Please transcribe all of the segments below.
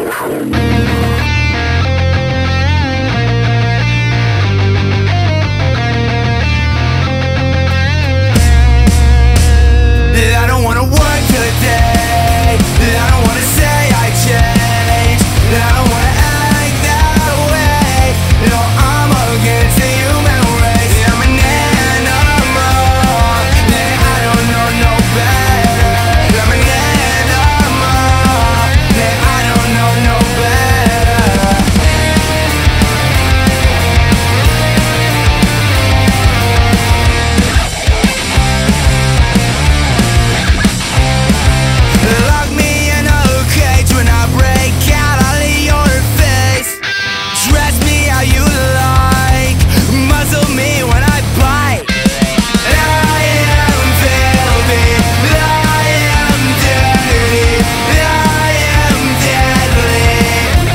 I don't wanna work today. I don't wanna say I changed. I don't wanna act that way. No, I'm against the human race. I'm an animal. Yeah, I don't know no better. I'm an animal. Yeah, I don't know no better. Lock me in a cage. When I break out, I'll eat your face. Dress me how you like, muzzle me when I bite. I am filthy, I am dirty, I am deadly.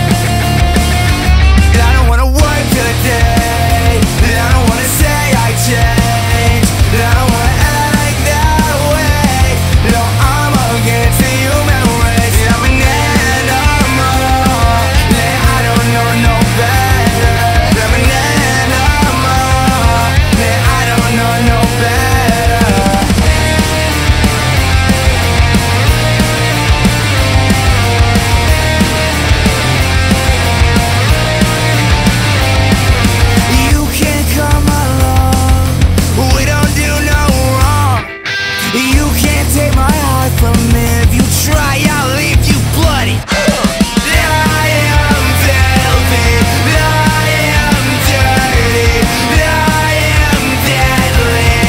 I don't wanna work today. I don't wanna say I changed. I don't wanna act that way. No, I'm against the human race. I'm an animal. Yeah, I don't know no better. I'm an animal. Yeah, I don't know no better. You can come along. We don't do no wrong. You can't take my heart from me. If you try, I'll leave you bloody. I am filthy, I am dirty, I am deadly.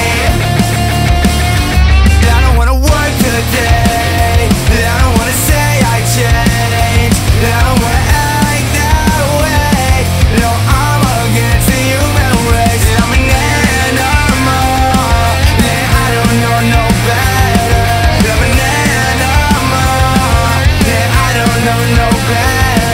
I don't wanna work today. I don't wanna say I changed. I don't wanna act that way. No, I'm against the human race. I'm an animal. Yeah, I don't know no better. I'm an animal. Yeah, I don't know no better.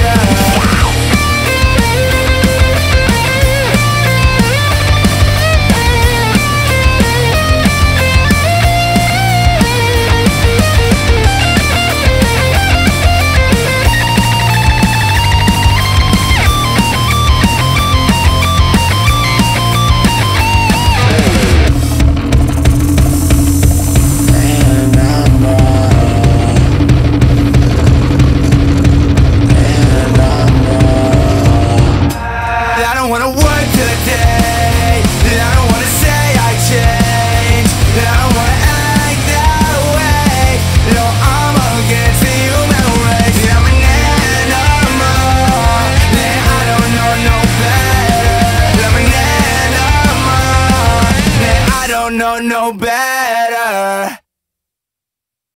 I don't wanna work today. I don't wanna say I changed. I don't wanna act that way. No, I'm against the human race. I'm an animal. Yeah, I don't know no better. I'm an animal. Yeah, I don't know no better.